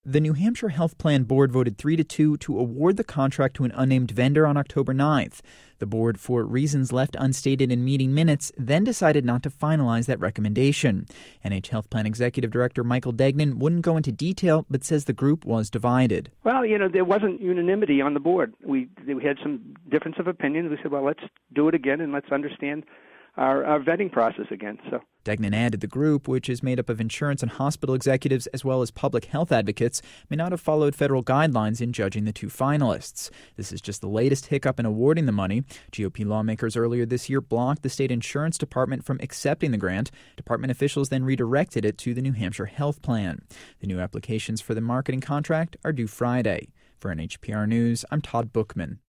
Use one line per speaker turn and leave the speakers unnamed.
The New Hampshire Health Plan Board voted 3-2 to award the contract to an unnamed vendor on October 9th. The board, for reasons left unstated in meeting minutes, then decided not to finalize that recommendation. NH Health Plan Executive Director Michael Degnan wouldn't go into detail, but says the group was divided.
Well, there wasn't unanimity on the board. We had some difference of opinions. We said, well, let's do it again and let's understand our vetting process again. So
Degnan added the group, which is made up of insurance and hospital executives as well as public health advocates, may not have followed federal guidelines in judging the two finalists. This is just the latest hiccup in awarding the money. GOP lawmakers earlier this year blocked the state insurance department from accepting the grant. Department officials then redirected it to the New Hampshire Health Plan. The new applications for the marketing contract are due Friday. For NHPR News, I'm Todd Bookman.